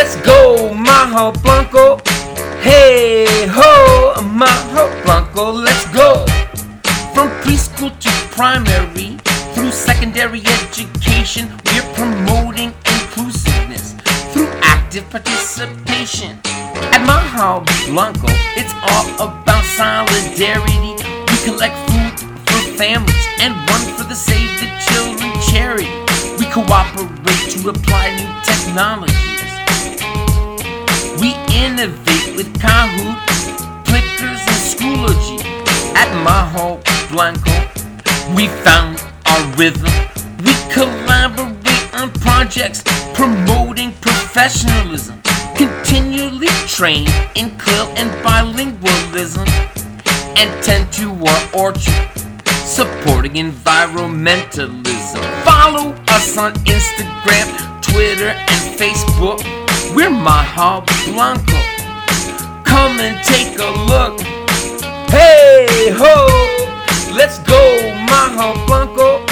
Let's go, Maho Blanco. Hey ho, Maho Blanco, let's go. From preschool to primary, through secondary education, we're promoting inclusiveness through active participation. At Maho Blanco, it's all about solidarity. We collect food for families and run for the Save the Children charity. We cooperate to apply new technologies. We innovate with Kahoot, Plickers, and Schoology. At Maho Blanco, we found our rhythm. We collaborate on projects promoting professionalism, continually train in CLIL and bilingualism, and tend to our orchard, supporting environmentalism. Follow us on Instagram, Twitter, and Facebook. We're Maho Blanco. Come and take a look. Hey ho, let's go, Maho Blanco.